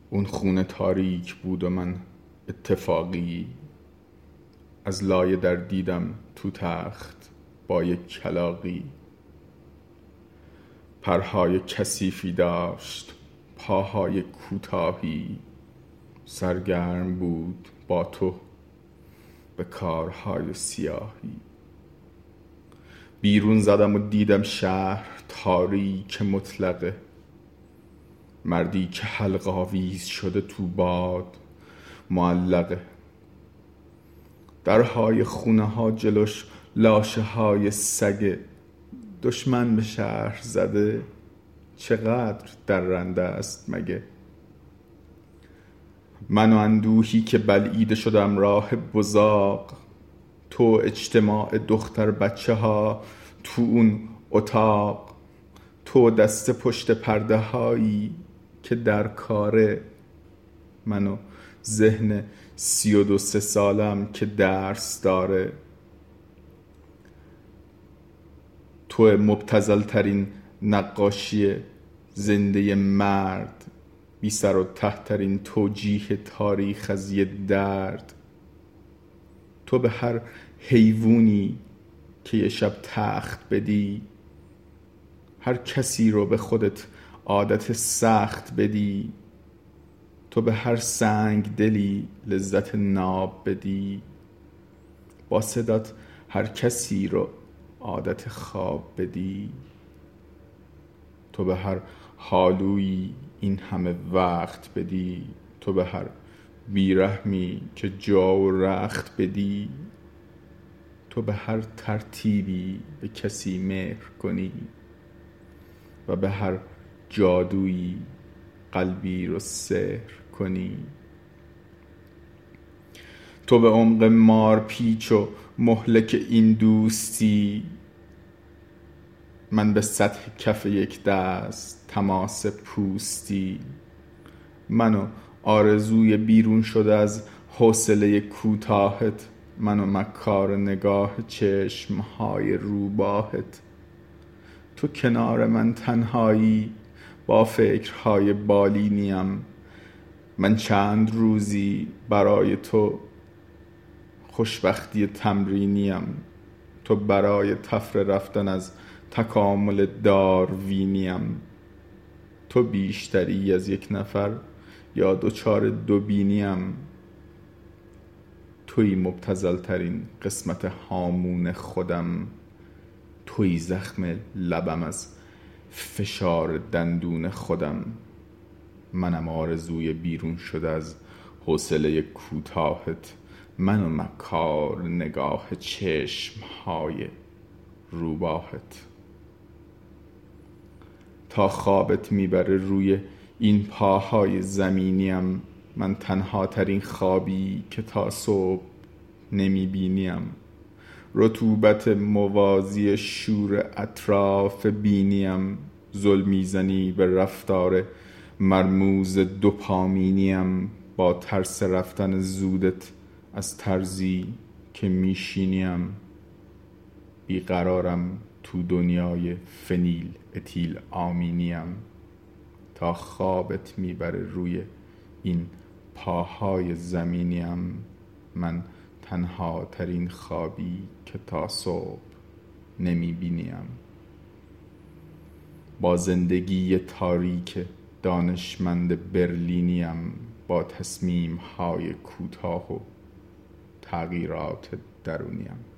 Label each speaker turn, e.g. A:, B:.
A: اون خونه تاریک بود و من اتفاقی از لایه در دیدم تو تخت با یک کلاغی. پرهای کثیفی داشت، پاهای کوتاهی، سرگرم بود با تو به کارهای سیاهی. بیرون زدم و دیدم شهر تاریک مطلقه، مردی که حلقه آویز شده تو باد معلقه. درهای خونه ها جلوش لاشه های سگه، دشمن به شهر زده چقدر درنده است مگه. من و اندوهی که بلعیده شدم راه بزاق، تو اجتماع دختر بچه ها تو اون اتاق، تو دست پشت پرده هایی که در کاره، من و ذهن 32 سالم که درس داره. تو مبتذل ترین نقاشی زنده مرد، بی سر و ته ترین توجیه تاریخ از یه درد. تو به هر حیوونی که یه شب تخت بدی، هر کسی رو به خودت عادت سخت بدی. تو به هر سنگ دلی لذت ناب بدی، با صدات هر کسی رو عادت خواب بدی. تو به هر حالویی این همه وقت بدی، تو به هر بیرحمی که جا و رخت بدی. تو به هر ترتیبی به کسی مهر کنی و به هر جادویی قلبی رو سحر کنی. تو به عمق مارپیچ و مهلک این دوستی، من به سطح کف یک دست تماس پوستی. من و آرزوی بیرون شده از حوصله کوتاهت، من و مکار نگاه چشمهای روباهت. تو کنار من تنهایی با فکرهای بالینیم، من چند روزی برای تو خوشبختی تمرینیم. تو برای طفره رفتن از تکامل داروینیم. تو بیشتری از یک نفر یا دوچار دوبینیم. توی مبتذل ترین قسمت هامون خودم، توی زخم لبم از فشار دندون خودم. منم آرزوی بیرون شده از حوصله کوتاهت، من و مکار نگاه چشمهای روباهت. تا خوابت میبره روی این پاهای زمینیم، من تنها ترین خوابی که تا صبح نمیبینیم. رطوبت موازی شور اطراف بینیم، ظلم میزنی به رفتار مرموز دوپامینیم. با ترس رفتن زودت از طرزی که میشینیم، بیقرارم تو دنیای فنیل اتیل آمینیم. تا خوابت میبره روی این پاهای زمینیم، من تنها ترین خوابی که تا صبح نمیبینیم. با زندگی تاریک دانشمند برلینیم، با تصمیم های کوتاه و تغییرات درونیم.